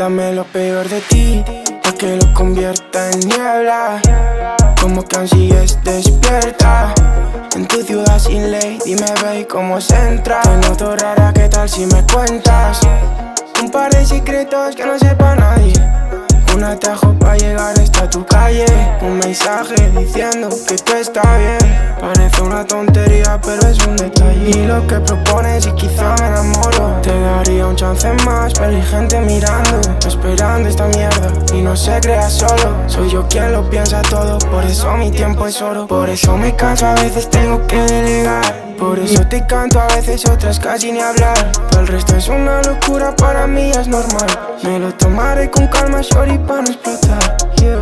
Dame lo peor de ti, pa' que lo convierta en niebla. Como que aún sigues despierta en tu ciudad sin ley. Dime, babe, cómo se entra. Te noto rara, ¿qué tal si me cuentas un par de secretos que no sepa nadie? Un atajo pa' llegar hasta tu calle, un mensaje diciendo que tú estás bien. Parece una tontería, pero es un detalle. Y lo que propones y quizá me enamoro. Te daría un chance más, pero hay gente mirando, esperando esta mierda y no se crea solo. Soy yo quien lo piensa todo, por eso mi tiempo es oro. Por eso me canso, a veces tengo que delegar. Por eso te canto, a veces otras casi ni hablar. Pero el resto es una locura, para mí es normal. Me lo tomaré con calma, shorty, pa' no explotar, yeah.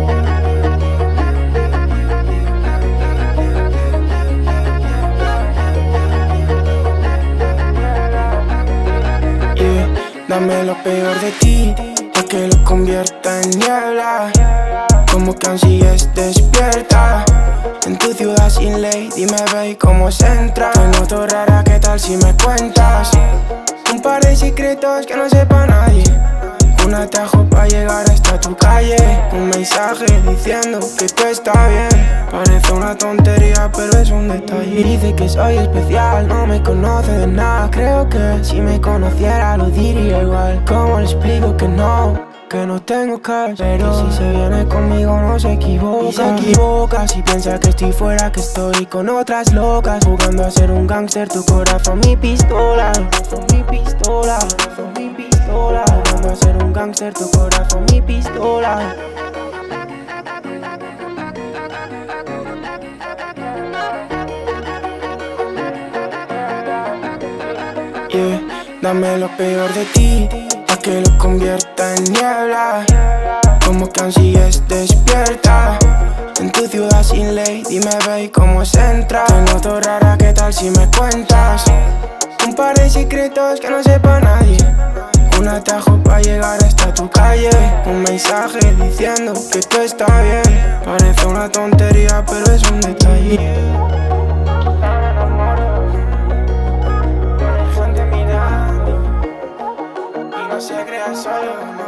Dame lo peor de ti, pa' que lo convierta en niebla. Como que aún sigues despierta en tu ciudad sin ley. Dime, babe, cómo se entra. Te noto rara, ¿qué tal si me cuentas un par de secretos que no sepa nadie? Un atajo pa' llegar hasta tu calle, un mensaje diciendo que tú estás bien. Parece una tontería, pero es un detalle. Dice que soy especial, no me conoce de nada. Creo que si me conociera lo diría igual. ¿Cómo le explico que no tengo cash? Pero si se viene conmigo no se equivoca. Y se equivoca si piensa que estoy fuera, que estoy con otras locas. Jugando a ser un gangster, tu corazón mi pistola. Corazón mi pistola, corazón mi pistola. Jugando a ser un gangster, tu corazón mi pistola. Yeah, dame lo peor de ti, pa' que lo convierta en niebla. Como que aún sigues despierta en tu ciudad sin ley. Dime, babe, cómo se entra. Te noto rara, ¿qué tal si me cuentas un par de secretos que no sepa nadie? Un atajo pa' llegar hasta tu calle, un mensaje diciendo que tú estás bien. Parece una tontería, pero es un detalle. No se crea solo.